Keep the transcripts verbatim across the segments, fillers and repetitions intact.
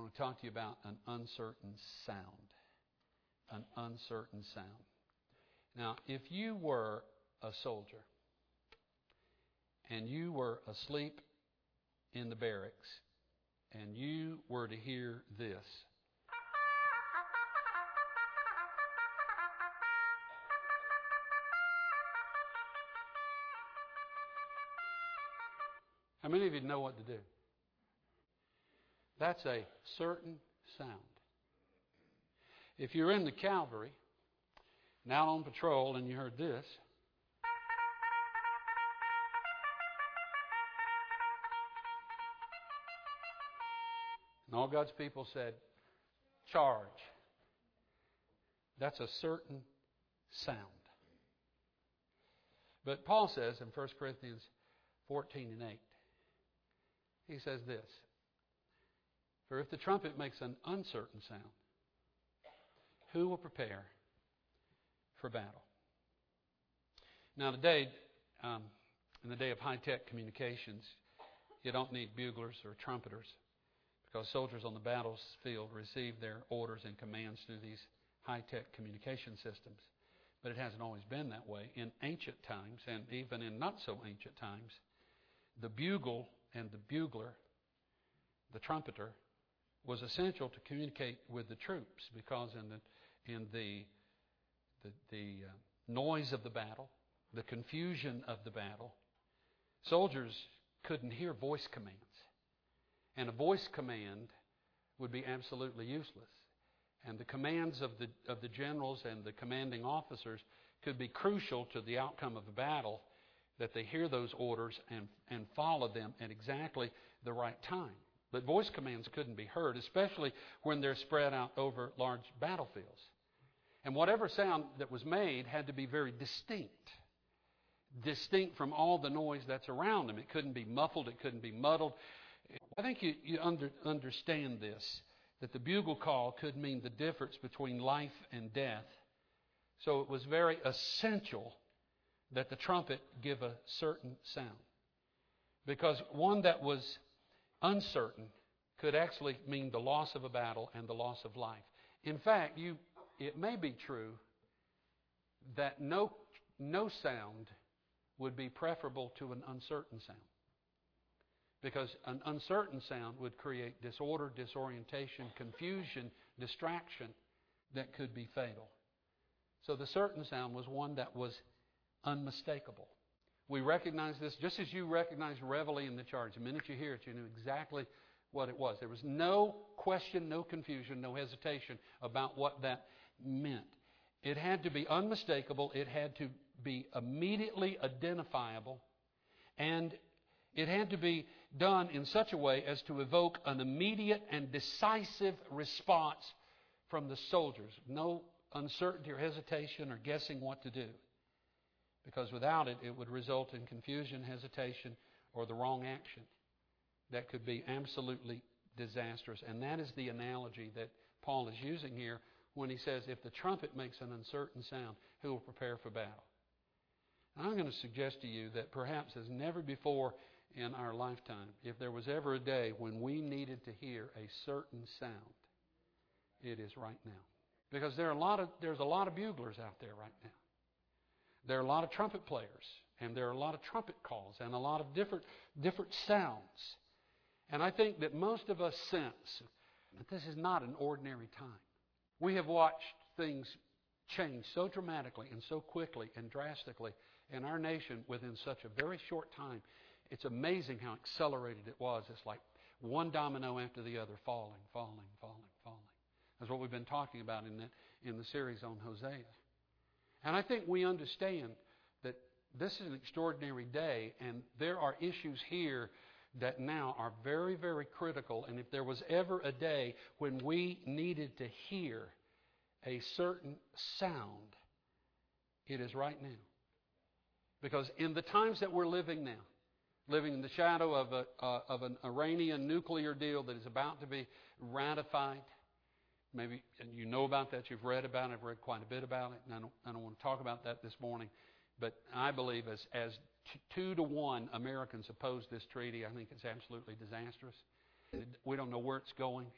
want to talk to you about an uncertain sound. An uncertain sound. Now, if you were a soldier and you were asleep in the barracks and you were to hear this, how many of you know what to do? That's a certain sound. If you're in the cavalry and out on patrol and you heard this, and all God's people said, charge. That's a certain sound. But Paul says in First Corinthians fourteen and eight, he says this, for if the trumpet makes an uncertain sound, who will prepare for battle? Now today, um, in the day of high-tech communications, you don't need buglers or trumpeters because soldiers on the battlefield receive their orders and commands through these high-tech communication systems. But it hasn't always been that way. In ancient times, and even in not-so-ancient times, the bugle and the bugler, the trumpeter, was essential to communicate with the troops because in the in the the, the uh, noise of the battle, the confusion of the battle, soldiers couldn't hear voice commands, and a voice command would be absolutely useless. And the commands of the of the generals and the commanding officers could be crucial to the outcome of a battle, that they hear those orders and and follow them at exactly the right time. But voice commands couldn't be heard, especially when they're spread out over large battlefields. And whatever sound that was made had to be very distinct. Distinct from all the noise that's around them. It couldn't be muffled. It couldn't be muddled. I think you, you under, understand this, that the bugle call could mean the difference between life and death. So it was very essential that the trumpet give a certain sound. Because one that was uncertain could actually mean the loss of a battle and the loss of life. In fact, you it may be true that no no sound would be preferable to an uncertain sound. Because an uncertain sound would create disorder, disorientation, confusion, distraction that could be fatal. So the certain sound was one that was unmistakable. We recognize this just as you recognize reveille in the charge. The minute you hear it, you knew exactly what it was. There was no question, no confusion, no hesitation about what that meant. It had to be unmistakable. It had to be immediately identifiable. And it had to be done in such a way as to evoke an immediate and decisive response from the soldiers. No uncertainty or hesitation or guessing what to do. Because without it, it would result in confusion, hesitation, or the wrong action that could be absolutely disastrous. And that is the analogy that Paul is using here when he says, if the trumpet makes an uncertain sound, who will prepare for battle? And I'm going to suggest to you that perhaps as never before in our lifetime, if there was ever a day when we needed to hear a certain sound, it is right now. Because there are a lot of, there's a lot of buglers out there right now. There are a lot of trumpet players, and there are a lot of trumpet calls, and a lot of different different sounds. And I think that most of us sense that this is not an ordinary time. We have watched things change so dramatically and so quickly and drastically in our nation within such a very short time. It's amazing how accelerated it was. It's like one domino after the other falling, falling, falling, falling. That's what we've been talking about in the, in the series on Hosea. And I think we understand that this is an extraordinary day, and there are issues here that now are very, very critical. And if there was ever a day when we needed to hear a certain sound, it is right now. Because in the times that we're living now, living in the shadow of, a, uh, of an Iranian nuclear deal that is about to be ratified, maybe you know about that, you've read about it, I've read quite a bit about it, and I don't, I don't want to talk about that this morning. But I believe as, as t- two to one Americans oppose this treaty, I think it's absolutely disastrous. We don't know where it's going.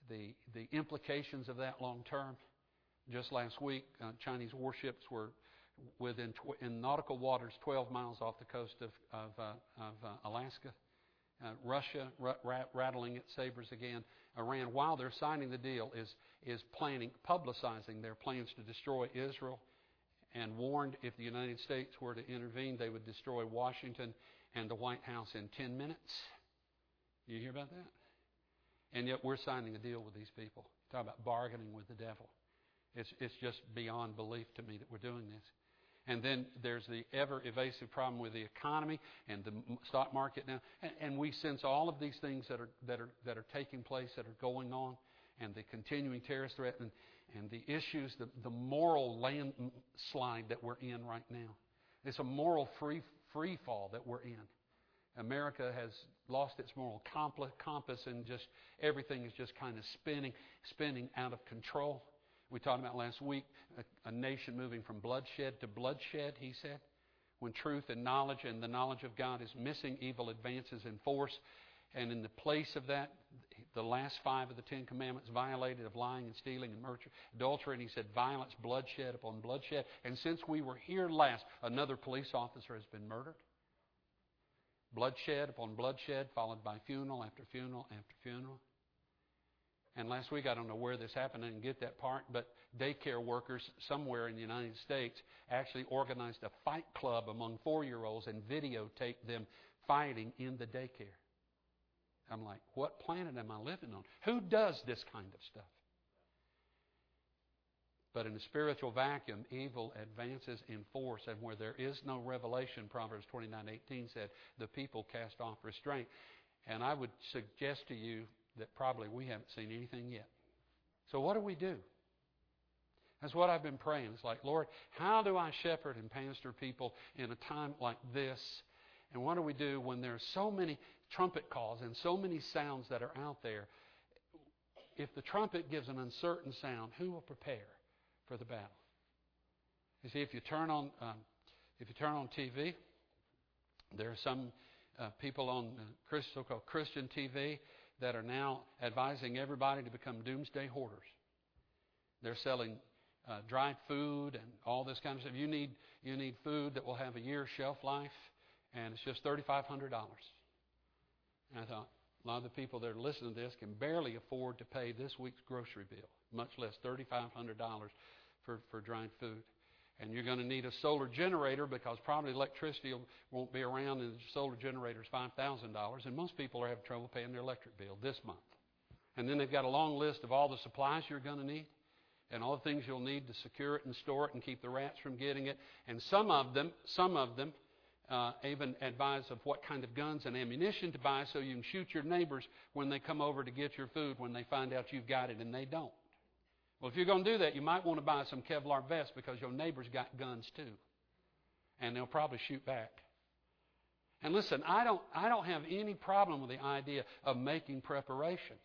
the the implications of that long term. Just last week, uh, Chinese warships were within tw- in nautical waters twelve miles off the coast of of, uh, of uh, Alaska. Uh, Russia r- rat- rattling its sabers again. Iran, while they're signing the deal, is is planning, publicizing their plans to destroy Israel, and warned if the United States were to intervene, they would destroy Washington and the White House in ten minutes. You hear about that? And yet we're signing a deal with these people. Talk about bargaining with the devil. It's it's just beyond belief to me that we're doing this. And then there's the ever-evasive problem with the economy and the stock market now. And, and we sense all of these things that are that are that are taking place, that are going on, and the continuing terrorist threat and, and the issues, the, the moral landslide that we're in right now. It's a moral free free fall that we're in. America has lost its moral compass, and just everything is just kind of spinning, spinning out of control. We talked about last week a, a nation moving from bloodshed to bloodshed, he said. When truth and knowledge and the knowledge of God is missing, evil advances in force. And in the place of that, the last five of the Ten Commandments violated of lying and stealing and murder, adultery. And he said violence, bloodshed upon bloodshed. And since we were here last, another police officer has been murdered. Bloodshed upon bloodshed, followed by funeral after funeral after funeral. And last week, I don't know where this happened, I didn't get that part, but daycare workers somewhere in the United States actually organized a fight club among four-year-olds and videotaped them fighting in the daycare. I'm like, what planet am I living on? Who does this kind of stuff? But in a spiritual vacuum, evil advances in force, and where there is no revelation, Proverbs twenty-nine eighteen said, the people cast off restraint. And I would suggest to you that probably we haven't seen anything yet. So what do we do? That's what I've been praying. It's like, Lord, how do I shepherd and pastor people in a time like this? And what do we do when there are so many trumpet calls and so many sounds that are out there? If the trumpet gives an uncertain sound, who will prepare for the battle? You see, if you turn on um, if you turn on T V, there are some uh, people on uh, so-called Christian T V that are now advising everybody to become doomsday hoarders. They're selling uh, dried food and all this kind of stuff. You need you need food that will have a year's shelf life, and it's just thirty-five hundred dollars. And I thought, a lot of the people that are listening to this can barely afford to pay this week's grocery bill, much less thirty-five hundred dollars for, for dried food. And you're going to need a solar generator because probably electricity won't be around, and the solar generator is five thousand dollars. And most people are having trouble paying their electric bill this month. And then they've got a long list of all the supplies you're going to need and all the things you'll need to secure it and store it and keep the rats from getting it. And some of them, some of them uh, even advise of what kind of guns and ammunition to buy so you can shoot your neighbors when they come over to get your food when they find out you've got it and they don't. Well, if you're going to do that, you might want to buy some Kevlar vests because your neighbor's got guns too. And they'll probably shoot back. And listen, I don't I don't have any problem with the idea of making preparation.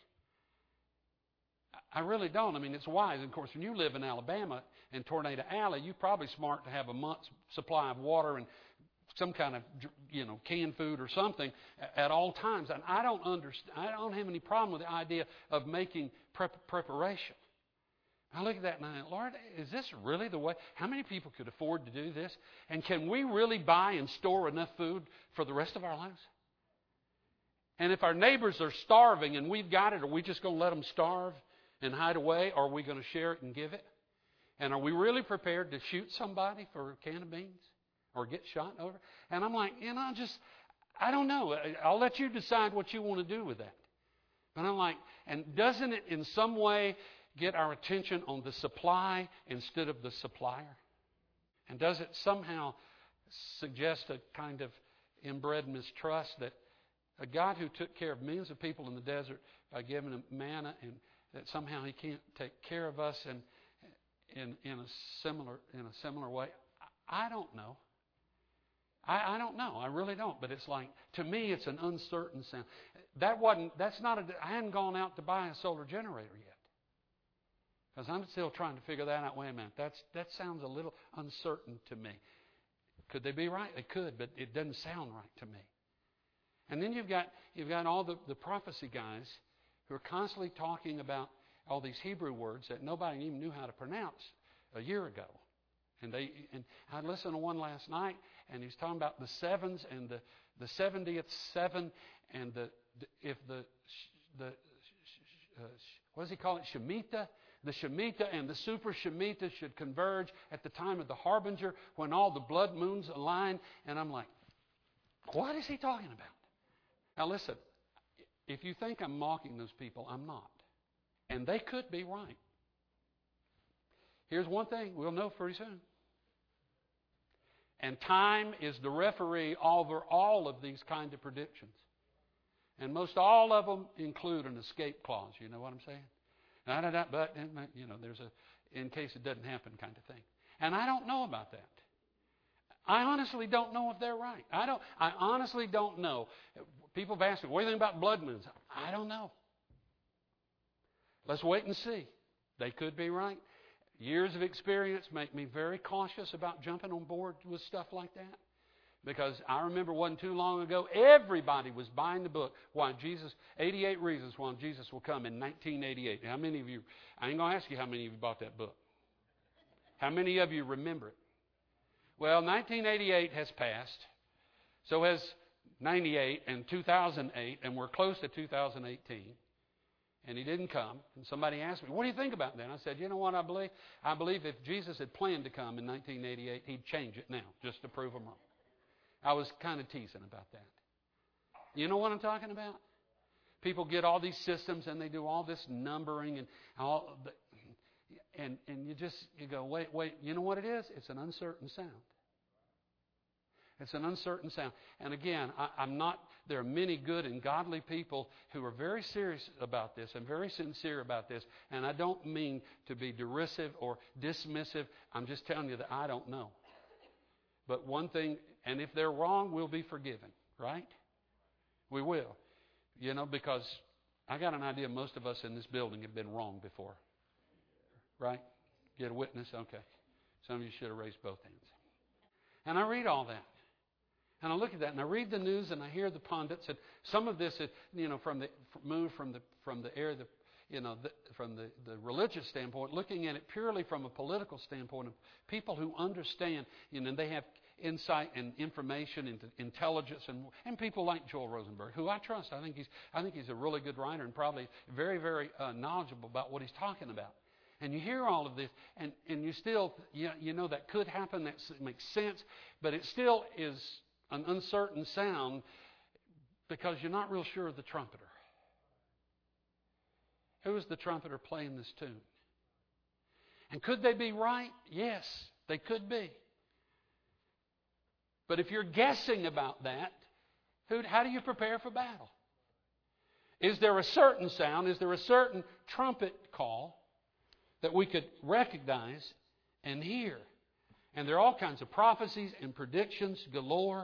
I really don't. I mean, it's wise. And of course, when you live in Alabama in Tornado Alley, you're probably smart to have a month's supply of water and some kind of, you know, canned food or something at all times. And I don't understand. I don't have any problem with the idea of making prep, preparation. I look at that and I think, Lord, is this really the way? How many people could afford to do this? And can we really buy and store enough food for the rest of our lives? And if our neighbors are starving and we've got it, are we just going to let them starve and hide away? Or are we going to share it and give it? And are we really prepared to shoot somebody for a can of beans or get shot over? And I'm like, you know, just, I don't know. I'll let you decide what you want to do with that. But I'm like, and doesn't it in some way get our attention on the supply instead of the supplier? And does it somehow suggest a kind of inbred mistrust that a God who took care of millions of people in the desert by giving them manna, and that somehow He can't take care of us in in, in a similar in a similar way? I don't know. I, I don't know. I really don't. But it's like, to me, it's an uncertain sound. That wasn't. That's not a. I hadn't gone out to buy a solar generator yet. Because I'm still trying to figure that out. Wait a minute, that's, that sounds a little uncertain to me. Could they be right? They could, but it doesn't sound right to me. And then you've got you've got all the, the prophecy guys who are constantly talking about all these Hebrew words that nobody even knew how to pronounce a year ago. And they and I listened to one last night, and he's talking about the sevens and the the seventieth seven, and the, the if the the uh, what does he call it? Shemitah. The Shemitah and the Super Shemitah should converge at the time of the Harbinger when all the blood moons align. And I'm like, what is he talking about? Now listen, if you think I'm mocking those people, I'm not. And they could be right. Here's one thing we'll know pretty soon. And time is the referee over all of these kind of predictions. And most all of them include an escape clause. You know what I'm saying? Da, da, da, but, you know, there's a in case it doesn't happen kind of thing. And I don't know about that. I honestly don't know if they're right. I don't. I honestly don't know. People have asked me, what do you think about blood moons? I don't know. Let's wait and see. They could be right. Years of experience make me very cautious about jumping on board with stuff like that. Because I remember wasn't too long ago, everybody was buying the book, Why Jesus, eighty-eight Reasons Why Jesus Will Come in nineteen eighty-eight. How many of you, I ain't going to ask you how many of you bought that book. How many of you remember it? Well, nineteen eighty-eight has passed. So has ninety-eight and two thousand eight, and we're close to two thousand eighteen. And he didn't come. And somebody asked me, what do you think about that? And I said, you know what I believe? I believe if Jesus had planned to come in nineteen eighty-eight, he'd change it now, just to prove him wrong. I was kind of teasing about that. You know what I'm talking about? People get all these systems and they do all this numbering and all the, and and you just you go, wait, wait, you know what it is? It's an uncertain sound. It's an uncertain sound. And again, I, I'm not, there are many good and godly people who are very serious about this and very sincere about this. And I don't mean to be derisive or dismissive. I'm just telling you that I don't know. But one thing, and if they're wrong, we'll be forgiven, right? We will. You know, because I got an idea most of us in this building have been wrong before. Right? Get a witness? Okay. Some of you should have raised both hands. And I read all that. And I look at that, and I read the news, and I hear the pundits, and some of this is, you know, from the move from the from the air, the you know, the, from the, the religious standpoint, looking at it purely from a political standpoint of people who understand, you know, they have insight and information into intelligence, and and people like Joel Rosenberg, who I trust. I think he's I think he's a really good writer and probably very very uh, knowledgeable about what he's talking about. And you hear all of this, and, and you still, you, you know, that could happen, that makes sense, but it still is an uncertain sound because you're not real sure of the trumpeter. Who is the trumpeter playing this tune? And could they be right? Yes, they could be. But if you're guessing about that, who, how do you prepare for battle? Is there a certain sound? Is there a certain trumpet call that we could recognize and hear? And there are all kinds of prophecies and predictions galore.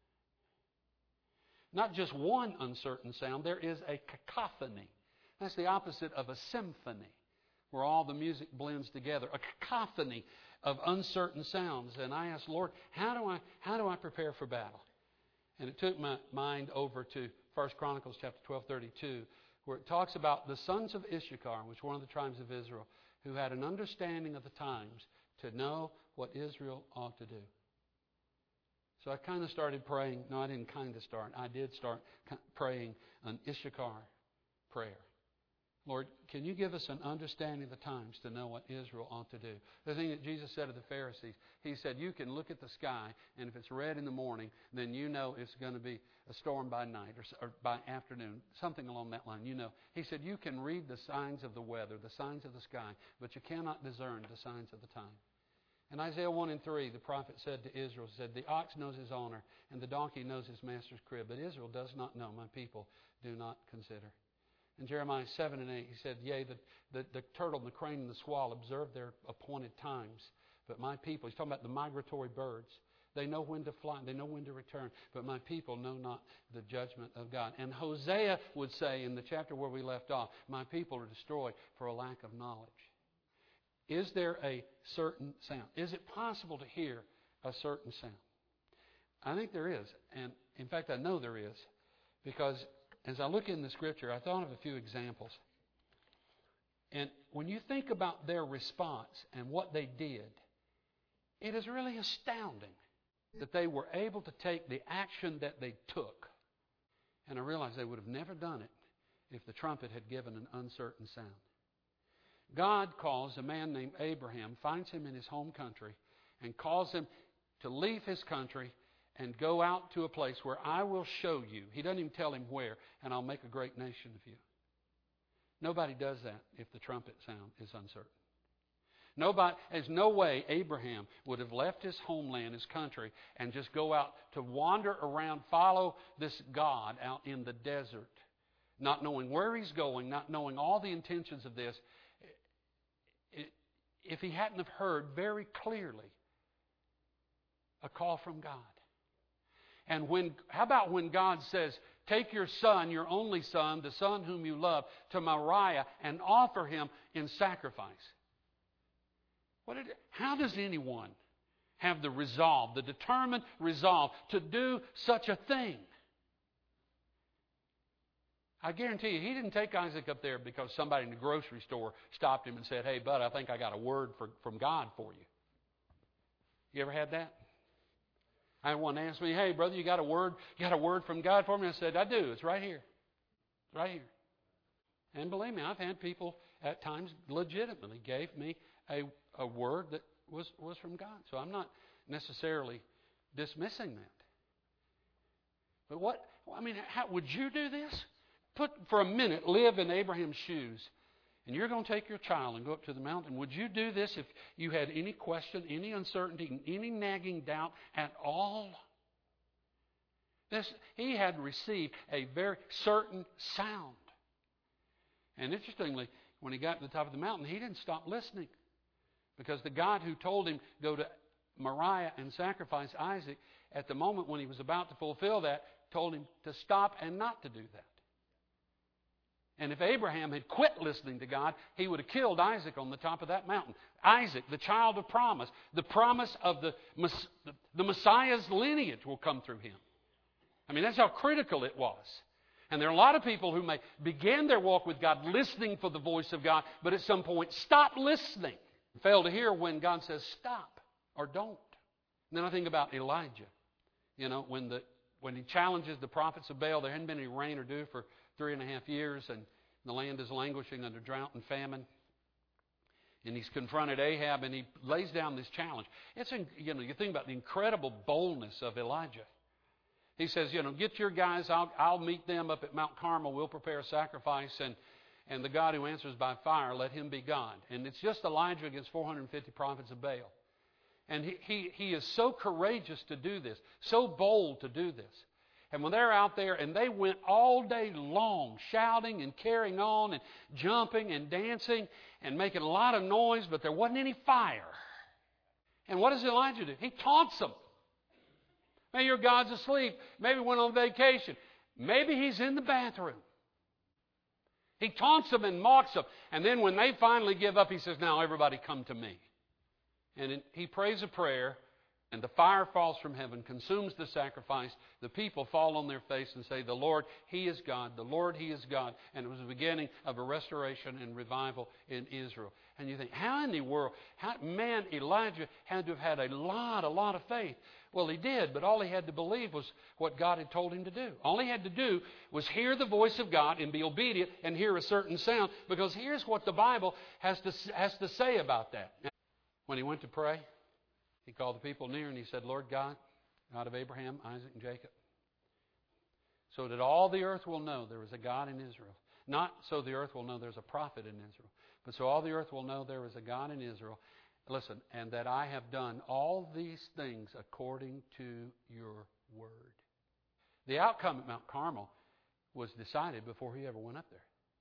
Not just one uncertain sound, there is a cacophony. That's the opposite of a symphony, where all the music blends together. A cacophony of uncertain sounds. And I asked, Lord, how do I how do I prepare for battle? And it took my mind over to First Chronicles chapter twelve, thirty-two, where it talks about the sons of Issachar, which were one of the tribes of Israel, who had an understanding of the times to know what Israel ought to do. So I kind of started praying. No, I didn't kind of start. I did start praying an Issachar prayer. Lord, can you give us an understanding of the times to know what Israel ought to do? The thing that Jesus said to the Pharisees, he said, you can look at the sky, and if it's red in the morning, then you know it's going to be a storm by night or, or by afternoon, something along that line. You know, he said, you can read the signs of the weather, the signs of the sky, but you cannot discern the signs of the time. In Isaiah one and three, the prophet said to Israel, said, the ox knows his owner, and the donkey knows his master's crib, but Israel does not know, my people do not consider. In Jeremiah seven and eight, he said, yea, the, the, the turtle, the crane, and the swallow observe their appointed times, but my people, he's talking about the migratory birds, they know when to fly, they know when to return, but my people know not the judgment of God. And Hosea would say in the chapter where we left off, my people are destroyed for a lack of knowledge. Is there a certain sound? Is it possible to hear a certain sound? I think there is. And in fact, I know there is. Because as I look in the Scripture, I thought of a few examples. And when you think about their response and what they did, it is really astounding that they were able to take the action that they took. And I realize they would have never done it if the trumpet had given an uncertain sound. God calls a man named Abraham, finds him in his home country, and calls him to leave his country and go out to a place where I will show you. He doesn't even tell him where, and I'll make a great nation of you. Nobody does that if the trumpet sound is uncertain. Nobody, there's no way Abraham would have left his homeland, his country, and just go out to wander around, follow this God out in the desert, not knowing where he's going, not knowing all the intentions of this. If he hadn't have heard very clearly a call from God. And when, how about when God says, take your son, your only son, the son whom you love, to Moriah and offer him in sacrifice? What did, how does anyone have the resolve, the determined resolve to do such a thing? I guarantee you, he didn't take Isaac up there because somebody in the grocery store stopped him and said, hey, bud, I think I got a word for, from God for you. You ever had that? I had one ask me, hey, brother, you got a word, you got a word from God for me? I said, I do. It's right here. It's right here. And believe me, I've had people at times legitimately gave me a, a word that was, was from God. So I'm not necessarily dismissing that. But what, I mean, how, would you do this? Put, for a minute, live in Abraham's shoes. And you're going to take your child and go up to the mountain. Would you do this if you had any question, any uncertainty, any nagging doubt at all? This, he had received a very certain sound. And interestingly, when he got to the top of the mountain, he didn't stop listening. Because the God who told him go to Moriah and sacrifice Isaac, at the moment when he was about to fulfill that, told him to stop and not to do that. And if Abraham had quit listening to God, he would have killed Isaac on the top of that mountain. Isaac, the child of promise, the promise of the, the Messiah's lineage will come through him. I mean, that's how critical it was. And there are a lot of people who may begin their walk with God listening for the voice of God, but at some point stop listening. Fail to hear when God says stop or don't. And then I think about Elijah. You know, when the when he challenges the prophets of Baal, there hadn't been any rain or dew for three and a half years, and the land is languishing under drought and famine. And he's confronted Ahab, and he lays down this challenge. It's, you know, you think about the incredible boldness of Elijah. He says, you know, get your guys, I'll, I'll meet them up at Mount Carmel. We'll prepare a sacrifice, and, and the God who answers by fire, let him be God. And it's just Elijah against four hundred fifty prophets of Baal. And he, he, he is so courageous to do this, so bold to do this. And when they're out there, and they went all day long shouting and carrying on and jumping and dancing and making a lot of noise, but there wasn't any fire. And what does Elijah do? He taunts them. Maybe your God's asleep. Maybe went on vacation. Maybe he's in the bathroom. He taunts them and mocks them. And then when they finally give up, he says, now everybody come to me. And he prays a prayer, and the fire falls from heaven, consumes the sacrifice. The people fall on their face and say, the Lord, He is God. The Lord, He is God. And it was the beginning of a restoration and revival in Israel. And you think, how in the world? How, man, Elijah had to have had a lot, a lot of faith. Well, he did, but all he had to believe was what God had told him to do. All he had to do was hear the voice of God and be obedient and hear a certain sound, because here's what the Bible has to, has to say about that. When he went to pray, he called the people near and he said, Lord God, God of Abraham, Isaac, and Jacob, so that all the earth will know there is a God in Israel. Not so the earth will know there's a prophet in Israel, but so all the earth will know there is a God in Israel. Listen, and that I have done all these things according to your word. The outcome at Mount Carmel was decided before he ever went up there.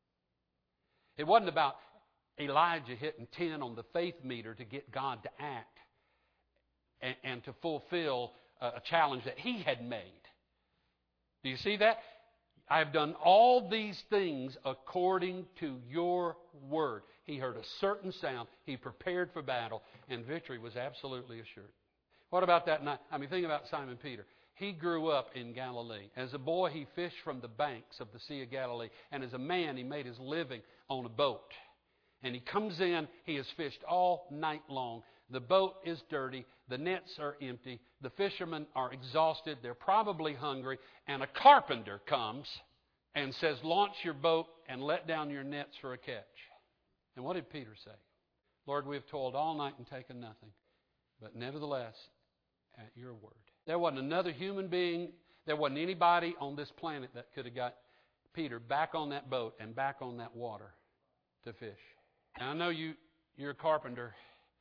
It wasn't about Elijah hitting ten on the faith meter to get God to act and, and to fulfill a challenge that he had made. Do you see that? I have done all these things according to your word. He heard a certain sound. He prepared for battle, and victory was absolutely assured. What about that night? I mean, think about Simon Peter. He grew up in Galilee. As a boy, he fished from the banks of the Sea of Galilee. And as a man, he made his living on a boat. And he comes in, he has fished all night long. The boat is dirty. The nets are empty. The fishermen are exhausted. They're probably hungry. And a carpenter comes and says, launch your boat and let down your nets for a catch. And what did Peter say? Lord, we have toiled all night and taken nothing. But nevertheless, at your word. There wasn't another human being, there wasn't anybody on this planet that could have got Peter back on that boat and back on that water to fish. Now, I know you, you're a carpenter,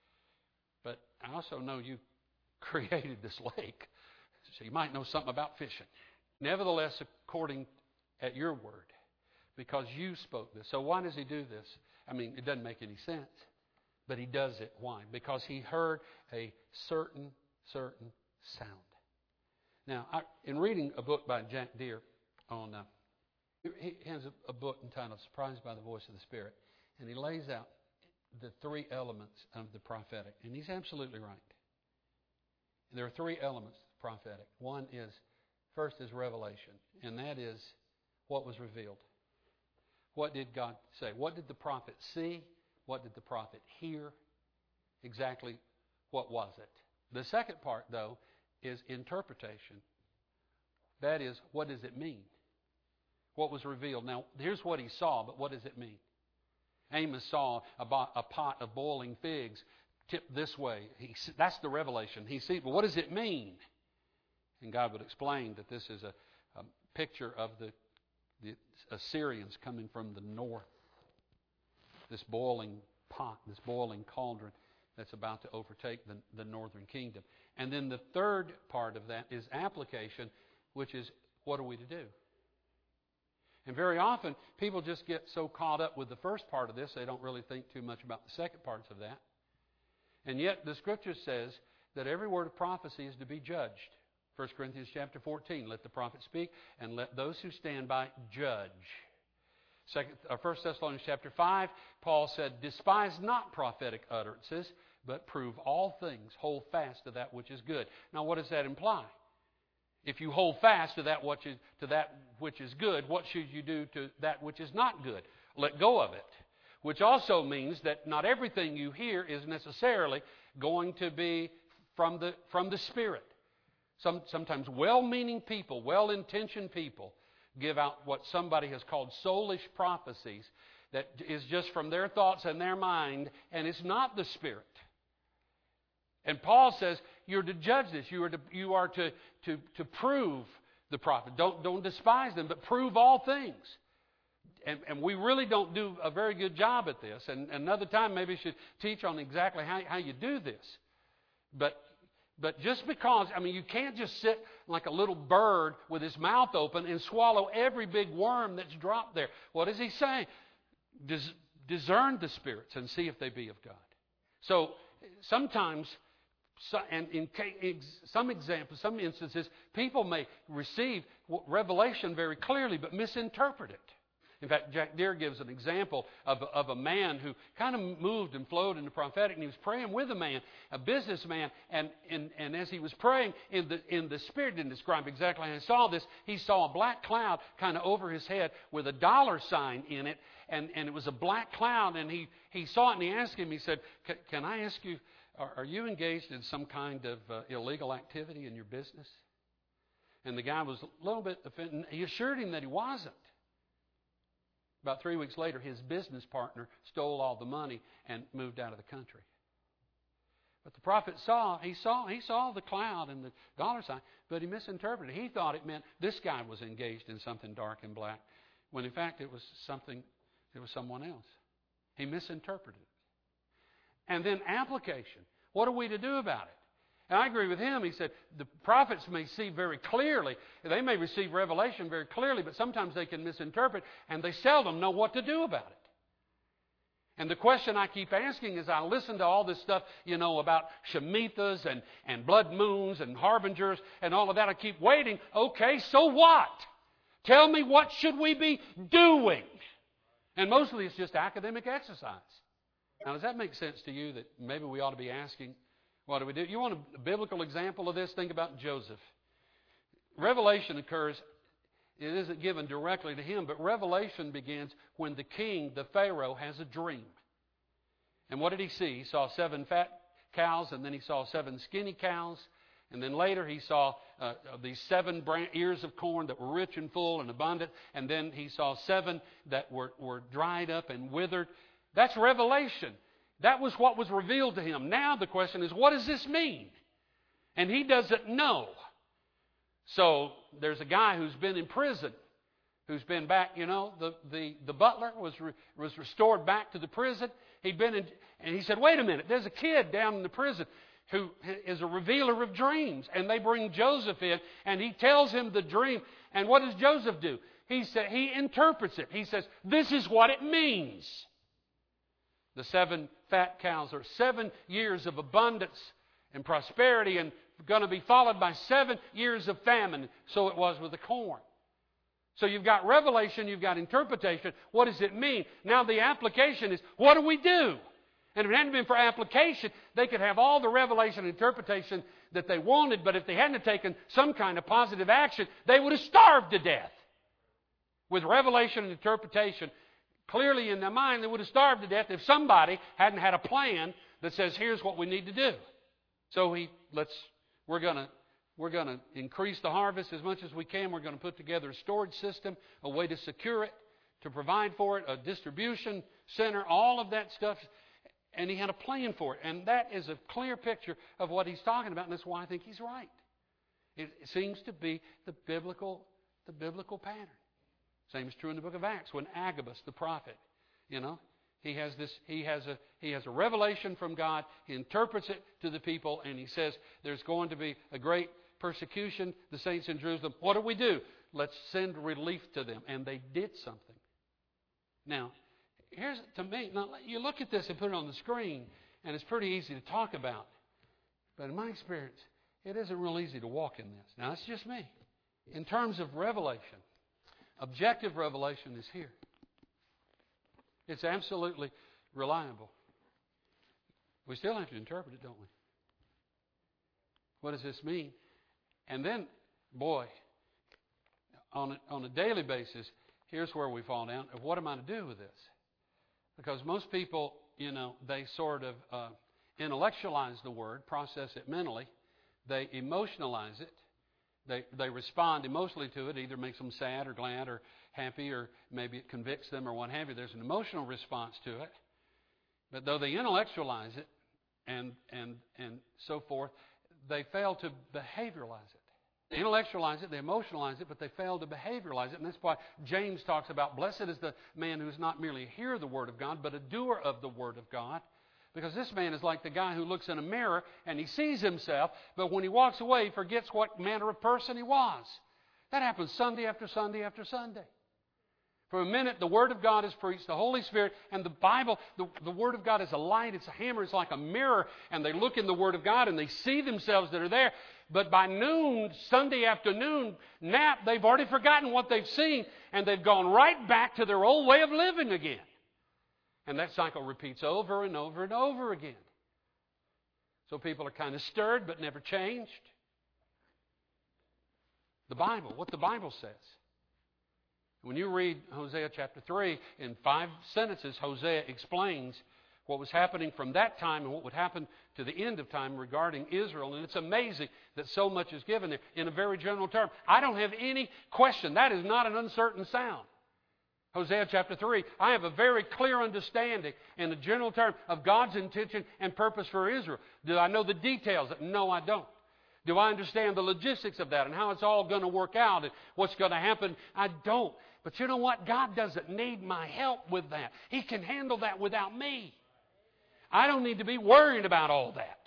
but I also know you created this lake. So you might know something about fishing. Nevertheless, according at your word, because you spoke this. So why does he do this? I mean, it doesn't make any sense. But he does it. Why? Because he heard a certain, certain sound. Now, I, in reading a book by Jack Deere on, uh, he has a, a book entitled Surprised by the Voice of the Spirit, and he lays out the three elements of the prophetic, and he's absolutely right. There are three elements of the prophetic. One is, first is revelation, and that is what was revealed. What did God say? What did the prophet see? What did the prophet hear? Exactly what was it? The second part, though, is interpretation. That is, what does it mean? What was revealed? Now, here's what he saw, but what does it mean? Amos saw a, bo- a pot of boiling figs tipped this way. He, that's the revelation. He sees, but what does it mean? And God would explain that this is a, a picture of the, the Assyrians coming from the north. This boiling pot, this boiling cauldron that's about to overtake the, the northern kingdom. And then the third part of that is application, which is, what are we to do? And very often, people just get so caught up with the first part of this, they don't really think too much about the second parts of that. And yet, the Scripture says that every word of prophecy is to be judged. First Corinthians chapter fourteen, let the prophet speak, and let those who stand by judge. Second, uh, First Thessalonians chapter five, Paul said, despise not prophetic utterances, but prove all things. Hold fast to that which is good. Now, what does that imply? If you hold fast to that which is, to that which is good, what should you do to that which is not good? Let go of it. Which also means that not everything you hear is necessarily going to be from the from the Spirit. Some, sometimes well-meaning people, well-intentioned people, give out what somebody has called soulish prophecies that is just from their thoughts and their mind, and it's not the Spirit. And Paul says you're to judge this. You are to, you are to, to, to prove the prophet. Don't, don't despise them, but prove all things. And, and we really don't do a very good job at this. And another time maybe we should teach on exactly how, how you do this. But But just because, I mean, you can't just sit like a little bird with his mouth open and swallow every big worm that's dropped there. What is he saying? Dis- discern the spirits and see if they be of God. So sometimes, so, and in some examples, some instances, people may receive revelation very clearly but misinterpret it. In fact, Jack Deere gives an example of, of a man who kind of moved and flowed in the prophetic, and he was praying with a man, a businessman, and, and, and as he was praying in the in the Spirit, didn't describe exactly how he saw this, he saw a black cloud kind of over his head with a dollar sign in it, and, and it was a black cloud, and he, he saw it, and he asked him, he said, can I ask you, are, are you engaged in some kind of uh, illegal activity in your business? And the guy was a little bit offended. He assured him that he wasn't. About three weeks later, his business partner stole all the money and moved out of the country. But the prophet saw, he saw, he saw the cloud and the dollar sign, but he misinterpreted. He thought it meant this guy was engaged in something dark and black, when in fact it was something, it was someone else. He misinterpreted it. And then application. What are we to do about it? And I agree with him. He said the prophets may see very clearly. They may receive revelation very clearly, but sometimes they can misinterpret, and they seldom know what to do about it. And the question I keep asking is, I listen to all this stuff, you know, about Shemitahs and, and blood moons and harbingers and all of that. I keep waiting. Okay, so what? Tell me, what should we be doing? And mostly it's just academic exercise. Now, does that make sense to you that maybe we ought to be asking, what do we do? You want a biblical example of this? Think about Joseph. revelation occurs, it isn't given directly to him, but revelation begins when the king, the Pharaoh, has a dream. And what did he see? He saw seven fat cows, and then he saw seven skinny cows. And then later he saw uh, these seven ears of corn that were rich and full and abundant. And then he saw seven that were, were dried up and withered. That's revelation. That was what was revealed to him. Now the question is, what does this mean? And he doesn't know. So there's a guy who's been in prison, who's been back, you know, the, the, the butler was re, was restored back to the prison. He'd been in, and he said, wait a minute, there's a kid down in the prison who is a revealer of dreams. And they bring Joseph in, and he tells him the dream. And what does Joseph do? He said, he interprets it. He says, this is what it means. The seven fat cows are seven years of abundance and prosperity, and going to be followed by seven years of famine. So it was with the corn. So you've got revelation, you've got interpretation. What does it mean? Now the application is, what do we do? And if it hadn't been for application, they could have all the revelation and interpretation that they wanted, but if they hadn't taken some kind of positive action, they would have starved to death. With revelation and interpretation clearly in their mind, they would have starved to death if somebody hadn't had a plan that says, here's what we need to do. So he, let's, we're going to We're going to increase the harvest as much as we can. We're going to put together a storage system, a way to secure it, to provide for it, a distribution center, all of that stuff. And he had a plan for it. And that is a clear picture of what he's talking about. And that's why I think he's right. It seems to be the biblical, the biblical pattern. Same is true in the book of Acts when Agabus, the prophet, you know, he has this. He has a he has a revelation from God. He interprets it to the people, and he says there's going to be a great persecution. The saints in Jerusalem. What do we do? Let's send relief to them, and they did something. Now, here's to me. Now you look at this and put it on the screen, and it's pretty easy to talk about. But in my experience, it isn't real easy to walk in this. Now that's just me. In terms of revelation, objective revelation is here. It's absolutely reliable. We still have to interpret it, don't we? What does this mean? And then, boy, on a, on a daily basis, here's where we fall down. What am I to do with this? Because most people, you know, they sort of uh, intellectualize the word, process it mentally. They emotionalize it. They they respond emotionally to it. It either makes them sad or glad or happy, or maybe it convicts them or what have you. There's an emotional response to it. But though they intellectualize it and and and so forth, they fail to behavioralize it. They intellectualize it, they emotionalize it, but they fail to behavioralize it. And that's why James talks about, blessed is the man who's not merely a hearer of the Word of God, but a doer of the Word of God. Because this man is like the guy who looks in a mirror and he sees himself, but when he walks away, he forgets what manner of person he was. That happens Sunday after Sunday after Sunday. For a minute, the Word of God is preached, the Holy Spirit, and the Bible, the, the Word of God is a light, it's a hammer, it's like a mirror, and they look in the Word of God and they see themselves that are there. But by noon, Sunday afternoon, nap, they've already forgotten what they've seen, and they've gone right back to their old way of living again. And that cycle repeats over and over and over again. So people are kind of stirred but never changed. The Bible, what the Bible says. When you read Hosea chapter three, in five sentences, Hosea explains what was happening from that time and what would happen to the end of time regarding Israel. And it's amazing that so much is given there in a very general term. I don't have any question. That is not an uncertain sound. Hosea chapter three, I have a very clear understanding in the general term of God's intention and purpose for Israel. Do I know the details? No, I don't. Do I understand the logistics of that and how it's all going to work out and what's going to happen? I don't. But you know what? God doesn't need my help with that. He can handle that without me. I don't need to be worried about all that.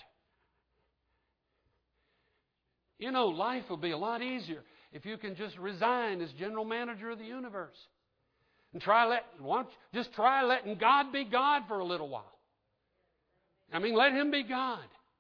You know, life will be a lot easier if you can just resign as general manager of the universe. And try let, just try letting God be God for a little while. I mean, let Him be God.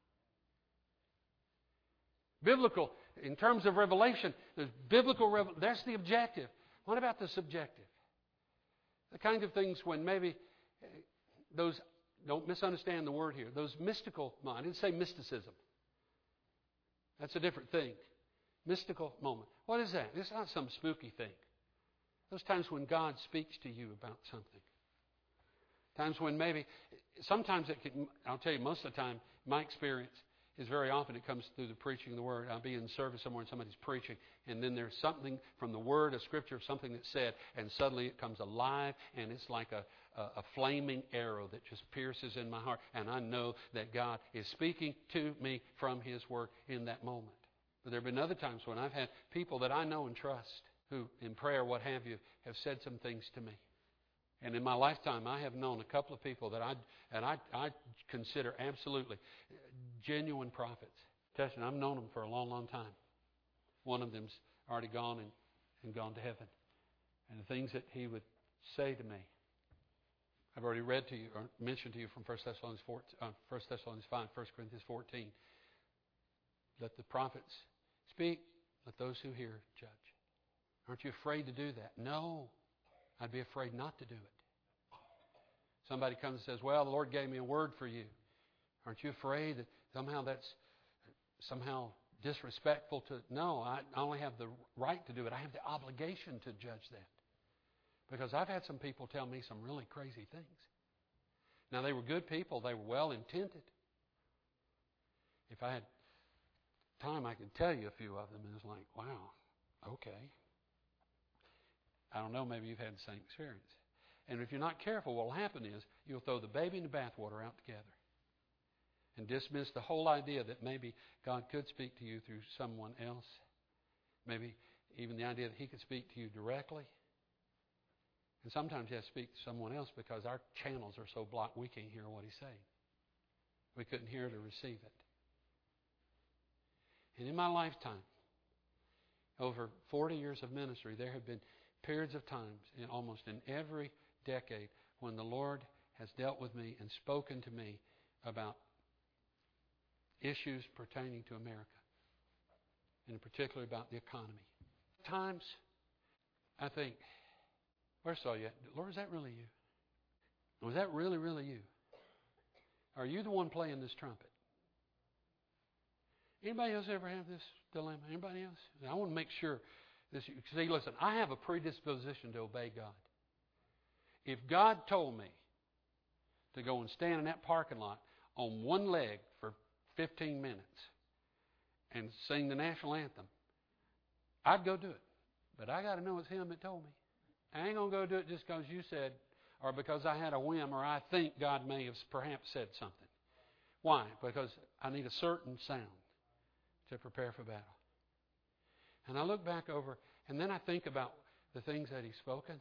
Biblical, in terms of revelation, there's biblical revelation. That's the objective. What about the subjective? The kind of things when maybe those, don't misunderstand the word here, those mystical, I didn't say mysticism. That's a different thing. Mystical moment. What is that? It's not some spooky thing. Those times when God speaks to you about something. Times when maybe, sometimes it can, I'll tell you, most of the time, my experience is very often it comes through the preaching of the Word. I'll be in service somewhere and somebody's preaching, and then there's something from the Word of Scripture, something that's said, and suddenly it comes alive, and it's like a, a, a flaming arrow that just pierces in my heart, and I know that God is speaking to me from His Word in that moment. But there have been other times when I've had people that I know and trust who, in prayer, what have you, have said some things to me. And in my lifetime, I have known a couple of people that I and I, I consider absolutely genuine prophets. Testing, I've known them for a long, long time. One of them's already gone and, and gone to heaven. And the things that he would say to me, I've already read to you or mentioned to you from First Thessalonians four, uh, First Thessalonians five, First Corinthians fourteen. Let the prophets speak. Let those who hear judge. Aren't you afraid to do that? No. I'd be afraid not to do it. Somebody comes and says, well, the Lord gave me a word for you. Aren't you afraid that somehow that's somehow disrespectful to... No, I only have the right to do it. I have the obligation to judge that. Because I've had some people tell me some really crazy things. Now, they were good people. They were well-intended. If I had time, I could tell you a few of them. And it's like, wow, okay. I don't know, maybe you've had the same experience. And if you're not careful, what will happen is you'll throw the baby and the bathwater out together and dismiss the whole idea that maybe God could speak to you through someone else. Maybe even the idea that He could speak to you directly. And sometimes He has to speak to someone else because our channels are so blocked we can't hear what He's saying. We couldn't hear it or receive it. And in my lifetime, over forty years of ministry, there have been periods of times, in almost in every decade, when the Lord has dealt with me and spoken to me about issues pertaining to America, and particularly about the economy. Times, I think, where saw you at? Lord, is that really you? Was that really, really you? Are you the one playing this trumpet? Anybody else ever have this dilemma? Anybody else? I want to make sure. This, see, listen, I have a predisposition to obey God. If God told me to go and stand in that parking lot on one leg for fifteen minutes and sing the national anthem, I'd go do it. But I got to know it's Him that told me. I ain't going to go do it just because you said, or because I had a whim, or I think God may have perhaps said something. Why? Because I need a certain sound to prepare for battle. And I look back over, and then I think about the things that He's spoken.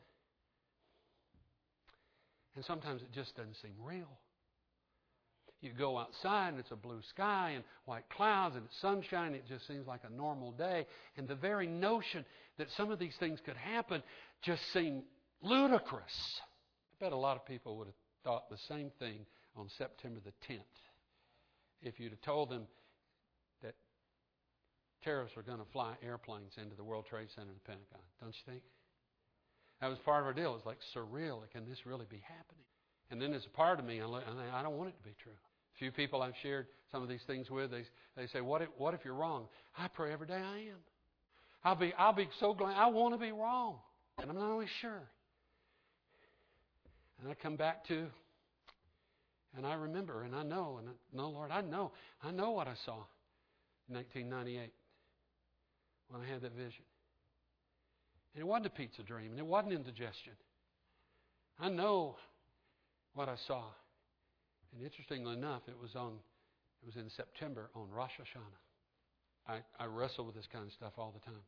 And sometimes it just doesn't seem real. You go outside and it's a blue sky and white clouds and it's sunshine. It just seems like a normal day. And the very notion that some of these things could happen just seem ludicrous. I bet a lot of people would have thought the same thing on September the tenth. If you'd have told them that terrorists were going to fly airplanes into the World Trade Center and the Pentagon. Don't you think? That was part of our deal. It was like surreal. Can this really be happening? And then there's a part of me, I don't want it to be true. A few people I've shared some of these things with, they, they say, what if, what if you're wrong? I pray every day I am. I'll be, I'll be so glad. I want to be wrong. And I'm not always sure. And I come back to, and I remember, and I know, and I, no, Lord, I know. I know what I saw in nineteen ninety-eight when I had that vision. And it wasn't a pizza dream, and it wasn't indigestion. I know what I saw. And interestingly enough, it was on it was in September on Rosh Hashanah. I, I wrestle with this kind of stuff all the time.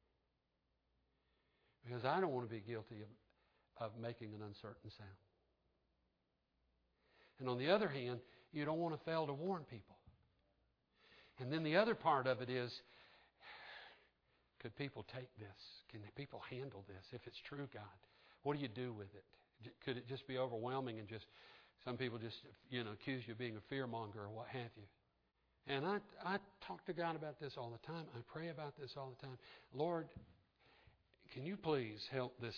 Because I don't want to be guilty of, of making an uncertain sound. And on the other hand, you don't want to fail to warn people. And then the other part of it is, could people take this? Can people handle this? If it's true, God, what do you do with it? Could it just be overwhelming and just some people just, you know, accuse you of being a fearmonger or what have you? And I, I talk to God about this all the time. I pray about this all the time. Lord, can you please help this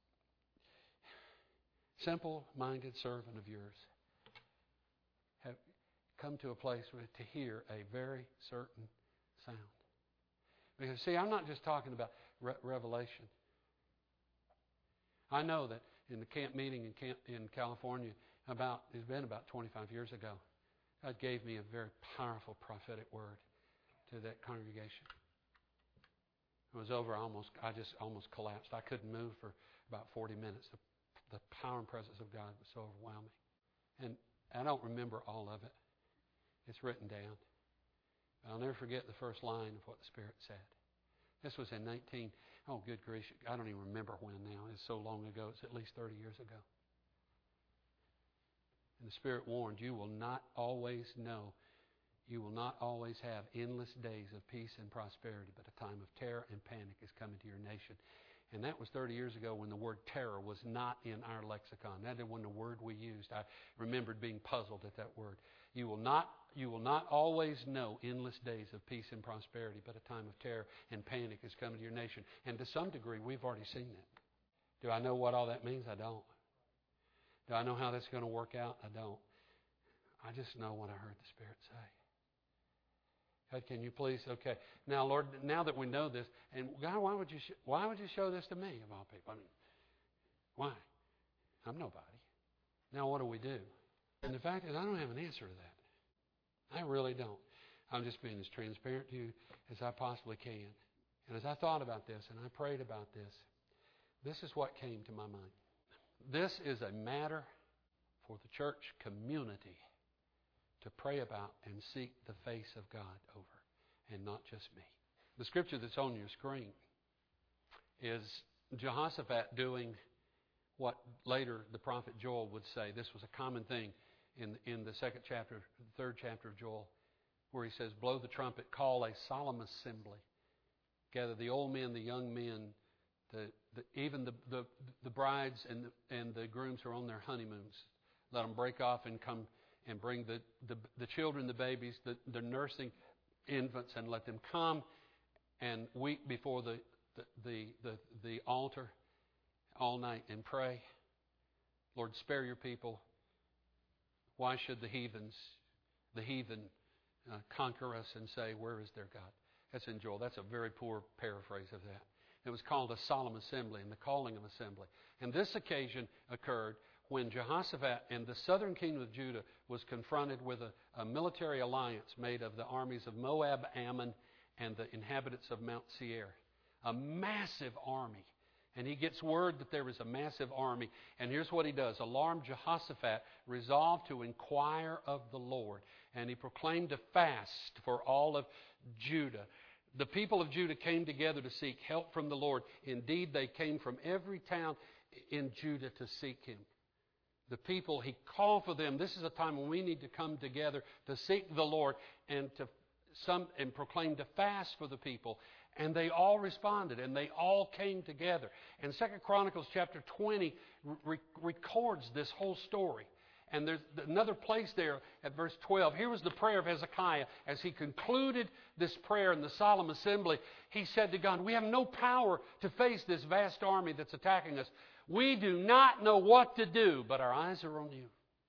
simple-minded servant of yours have come to a place where to hear a very certain sound? Because, see, I'm not just talking about re- revelation. I know that in the camp meeting in, camp, in California, about it's been about twenty-five years ago, God gave me a very powerful prophetic word to that congregation. It was over almost, I just almost collapsed. I couldn't move for about forty minutes. The, the power and presence of God was so overwhelming. And I don't remember all of it. It's written down. I'll never forget the first line of what the Spirit said. This was in nineteen, oh good grief, I don't even remember when now. It's so long ago, it's at least thirty years ago. And the Spirit warned, you will not always know, you will not always have endless days of peace and prosperity, but a time of terror and panic is coming to your nation. And that was thirty years ago when the word terror was not in our lexicon. That wasn't a word we used. I remembered being puzzled at that word. You will not, you will not always know endless days of peace and prosperity, but a time of terror and panic is coming to your nation. And to some degree, we've already seen that. Do I know what all that means? I don't. Do I know how that's going to work out? I don't. I just know what I heard the Spirit say. God, can you please? Okay. Now, Lord, now that we know this, and God, why would you sh- why would you show this to me of all people? I mean, why? I'm nobody. Now, what do we do? And the fact is, I don't have an answer to that. I really don't. I'm just being as transparent to you as I possibly can. And as I thought about this and I prayed about this, this is what came to my mind. This is a matter for the church community to pray about and seek the face of God over, and not just me. The scripture that's on your screen is Jehoshaphat doing what later the prophet Joel would say. This was a common thing in, in the second chapter, the third chapter of Joel, where he says, blow the trumpet, call a solemn assembly. Gather the old men, the young men, the, the, even the, the, the brides and the, and the grooms who are on their honeymoons. Let them break off and come and bring the, the, the children, the babies, the, the nursing infants, and let them come and weep before the, the, the, the, the altar all night and pray. Lord, spare your people. Why should the heathens, the heathen, uh, conquer us and say, where is their God? That's in Joel. That's a very poor paraphrase of that. It was called a solemn assembly and the calling of assembly. And this occasion occurred when Jehoshaphat and the southern kingdom of Judah was confronted with a, a military alliance made of the armies of Moab, Ammon, and the inhabitants of Mount Seir. A massive army. And he gets word that there is a massive army. And here's what he does. Alarmed Jehoshaphat resolved to inquire of the Lord. And he proclaimed a fast for all of Judah. The people of Judah came together to seek help from the Lord. Indeed, they came from every town in Judah to seek him. The people, he called for them. This is a time when we need to come together to seek the Lord and to some and proclaim to fast for the people. And they all responded, and they all came together. And Second Chronicles chapter twenty re- records this whole story. And there's another place there at verse twelve. Here was the prayer of Hezekiah. As he concluded this prayer in the solemn assembly, he said to God, we have no power to face this vast army that's attacking us. We do not know what to do, but our eyes are on you.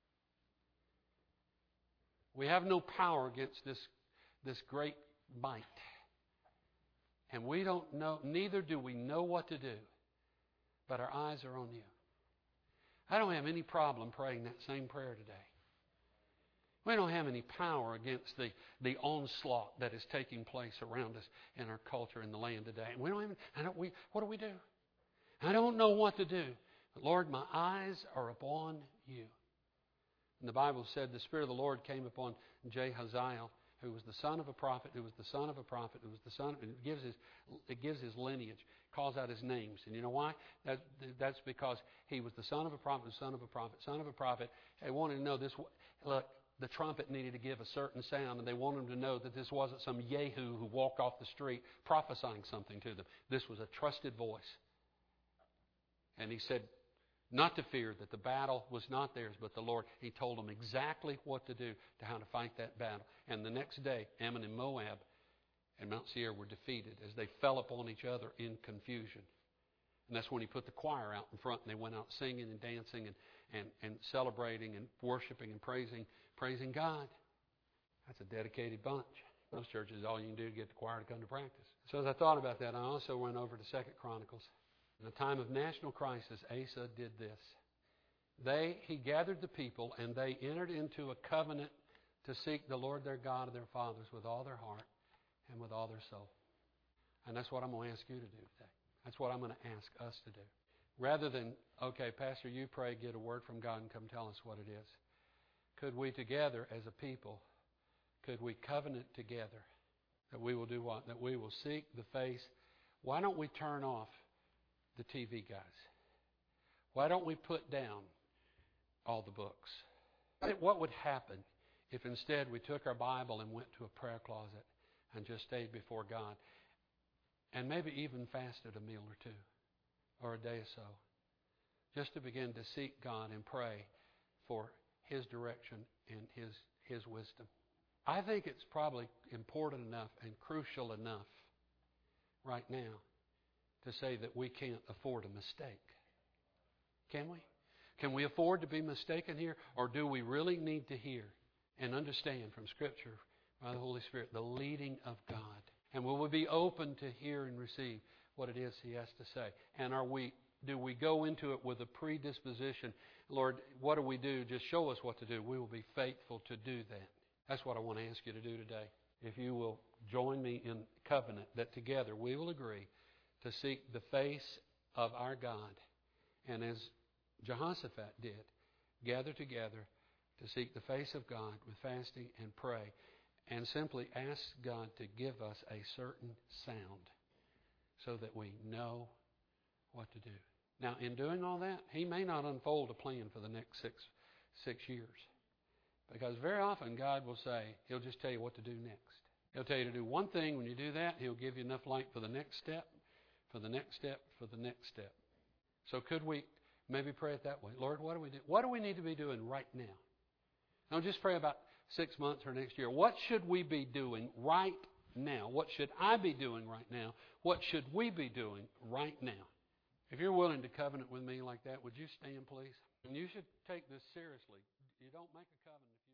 We have no power against this, this great might. And we don't know, neither do we know what to do, but our eyes are on you. I don't have any problem praying that same prayer today. We don't have any power against the, the onslaught that is taking place around us in our culture in the land today. And we don't even, I don't, we, what do we do? I don't know what to do. But Lord, my eyes are upon you. And the Bible said the Spirit of the Lord came upon Jehaziel, who was the son of a prophet, who was the son of a prophet, who was the son, it gives his, it gives his lineage, calls out his names. And you know why? That, that's because he was the son of a prophet, son of a prophet, son of a prophet. They wanted to know this, look, the trumpet needed to give a certain sound, and they wanted them to know that this wasn't some Yehu who walked off the street prophesying something to them. This was a trusted voice. And he said, not to fear, that the battle was not theirs but the Lord. He told them exactly what to do, to how to fight that battle. And the next day, Ammon and Moab and Mount Seir were defeated as they fell upon each other in confusion. And that's when he put the choir out in front, and they went out singing and dancing and, and, and celebrating and worshiping and praising, praising God. That's a dedicated bunch. Most churches, all you can do is get the choir to come to practice. So as I thought about that, I also went over to Second Chronicles. In a time of national crisis, Asa did this. They, he gathered the people, and they entered into a covenant to seek the Lord their God of their fathers with all their heart and with all their soul. And that's what I'm going to ask you to do today. That's what I'm going to ask us to do. Rather than, okay, Pastor, you pray, get a word from God, and come tell us what it is. Could we together as a people, could we covenant together that we will do what? That we will seek the face. Why don't we turn off the T V guys? Why don't we put down all the books? What would happen if instead we took our Bible and went to a prayer closet and just stayed before God and maybe even fasted a meal or two or a day or so, just to begin to seek God and pray for His direction and His, His wisdom? I think it's probably important enough and crucial enough right now to say that we can't afford a mistake. Can we? Can we afford to be mistaken here? Or do we really need to hear and understand from Scripture, by the Holy Spirit, the leading of God? And will we be open to hear and receive what it is He has to say? And are we? Do we go into it with a predisposition? Lord, what do we do? Just show us what to do. We will be faithful to do that. That's what I want to ask you to do today. If you will join me in covenant that together we will agree to seek the face of our God. And as Jehoshaphat did, gather together to seek the face of God with fasting and pray, and simply ask God to give us a certain sound so that we know what to do. Now, in doing all that, He may not unfold a plan for the next six six years. Because very often God will say, He'll just tell you what to do next. He'll tell you to do one thing. When you do that, He'll give you enough light for the next step, for the next step, for the next step. So could we maybe pray it that way? Lord, what do we do? What do we need to be doing right now? Don't just pray about six months or next year. What should we be doing right now? What should I be doing right now? What should we be doing right now? If you're willing to covenant with me like that, would you stand, please? And you should take this seriously. You don't make a covenant if you